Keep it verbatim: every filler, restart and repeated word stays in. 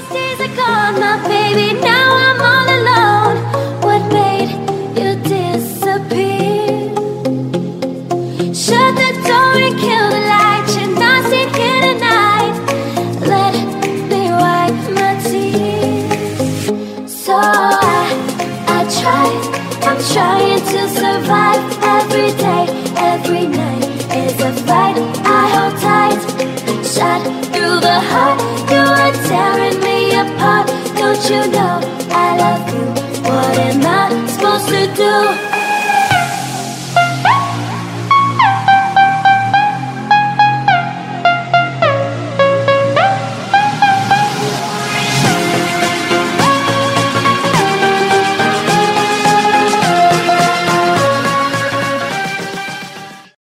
days are gone, my baby, now I'm all alone. What made you disappear? Shut the door and kill the light. You're not seen here tonight. Let me wipe my tears. So I, I try, I'm trying to survive. Every day, every night is a fight. I hold tight, shot through the heart. You are tearing me apart. Don't you know I love you? What am I supposed to do?